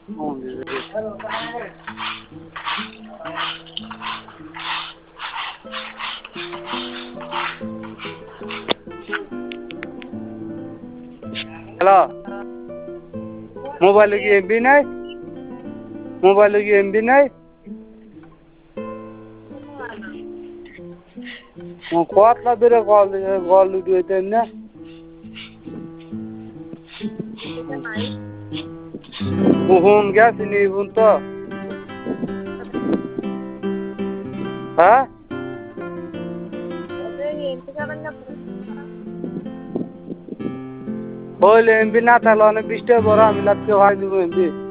Hello, মোবাইলে কি MB নাই? মোবাইলে কি এমবি নাই? কতলা দূরে কল দিতে না? ফোন গেছে নি ফোন তো? হ্যাঁ? হইলে এমবি না তাহলে অনেক বৃষ্টি বড় আমি লাগতে হয় দিব এমবি।